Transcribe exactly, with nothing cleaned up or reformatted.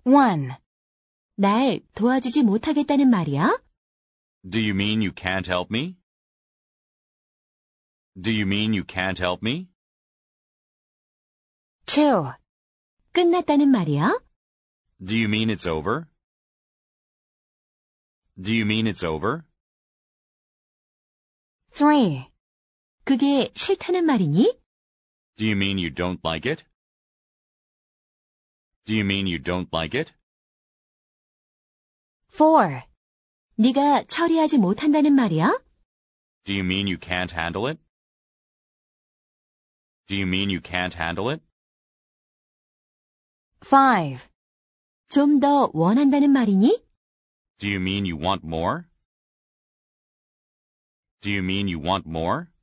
one. 날 도와주지 못하겠다는 말이야? Do you mean you can't help me? Do you mean you can't help me? two. 끝났다는 말이야? Do you mean it's over? Do you mean it's over? three. 그게 싫다는 말이니? Do you mean you don't like it? Do you mean you don't like it? four. 네가 처리하지 못한다는 말이야? Do you mean you can't handle it? Do you mean you can't handle it? five. 좀 더 원한다는 말이니? Do you mean you want more? Do you mean you want more?